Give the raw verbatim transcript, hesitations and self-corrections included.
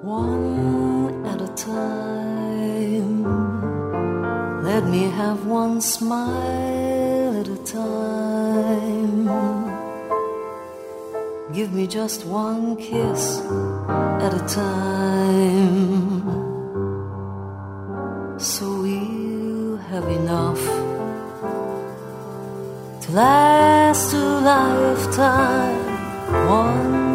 one at a time. Let me have one smile at a time. Give me just one kiss at a time. So we'll have enough to last a lifetime. One